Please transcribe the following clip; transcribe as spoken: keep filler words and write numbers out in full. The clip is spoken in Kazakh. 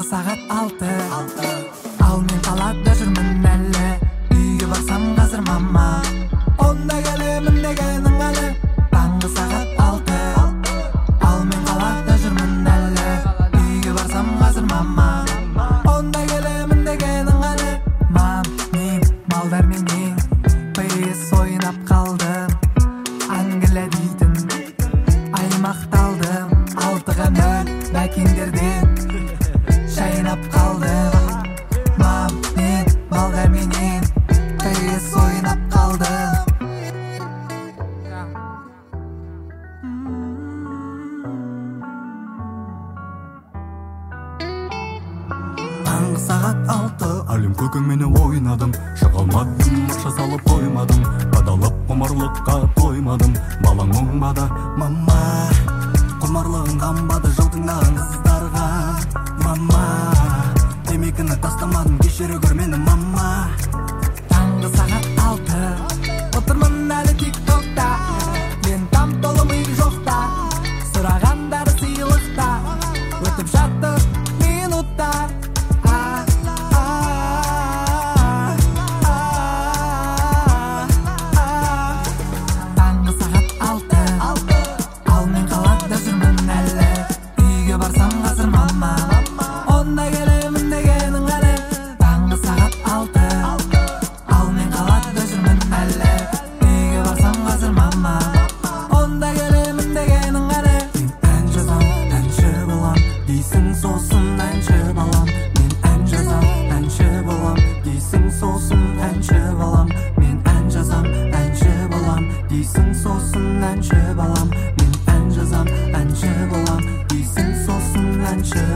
сағат алты ал мен қалада жүрмін әлі үйге барсам қазір мама онда келемін дегенің әлі таңғы сағат алты ал мен қалада жүрмін әлі үйге барсам қазір мама онда келемін дегенің әлі мам мен балдарменен пс ойнап қалдым англя дейтін аймақталдым алтыға нөл бәкендерден шайнап қалдым мам мен балдарменен пс ойнап қалдым таңғы сағат алты әлем көкіменен ойнадым шыға алмадым ақша салып қоймадым қадалып құмарлыққа тоймадым балаң оңбады мама құмарлығын қанбады жаутыңдаған қыздарға мама темекіні тастамадым кешіре көр мені мама таңғы сағат алты отырмын әлі тик токта мен там толы ми жоқта сұрағандары сыйлықта өтіп жатыр минуттар таңғы сағат алты ал мен қалада жүрмін әлі үйге барсам қазір мама онда келемін дегенің әлі таңғы сағат алты ал мен қалада жүрмін әлі үйге барсам қазір мама онда келемін дегенің әлі мен ән жазам әнші болам дейсің сосын әнші балам мен ән жазам әнші болам дейсің сосын әнші балам мен ән жазам әнші болам дейсің сосын әнші балам мен ән жазам әнші болам дейсің сосын әнші